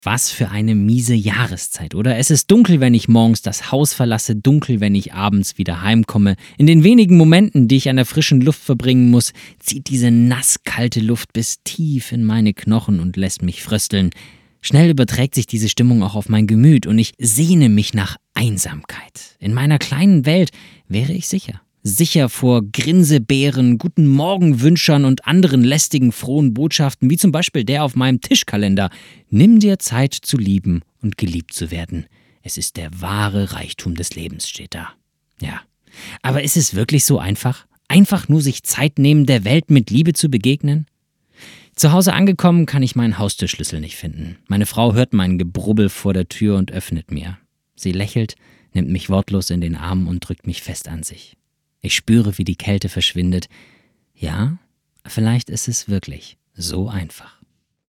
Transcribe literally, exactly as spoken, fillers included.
Was für eine miese Jahreszeit, oder? Es ist dunkel, wenn ich morgens das Haus verlasse, dunkel, wenn ich abends wieder heimkomme. In den wenigen Momenten, die ich an der frischen Luft verbringen muss, zieht diese nasskalte Luft bis tief in meine Knochen und lässt mich frösteln. Schnell überträgt sich diese Stimmung auch auf mein Gemüt und ich sehne mich nach Einsamkeit. In meiner kleinen Welt wäre ich sicher. Sicher vor Grinsebären, guten Morgenwünschern und anderen lästigen frohen Botschaften, wie zum Beispiel der auf meinem Tischkalender. Nimm dir Zeit zu lieben und geliebt zu werden. Es ist der wahre Reichtum des Lebens, steht da. Ja, aber ist es wirklich so einfach? Einfach nur sich Zeit nehmen, der Welt mit Liebe zu begegnen? Zu Hause angekommen, kann ich meinen Haustürschlüssel nicht finden. Meine Frau hört mein Gebrubbel vor der Tür und öffnet mir. Sie lächelt, nimmt mich wortlos in den Arm und drückt mich fest an sich. Ich spüre, wie die Kälte verschwindet. Ja, vielleicht ist es wirklich so einfach.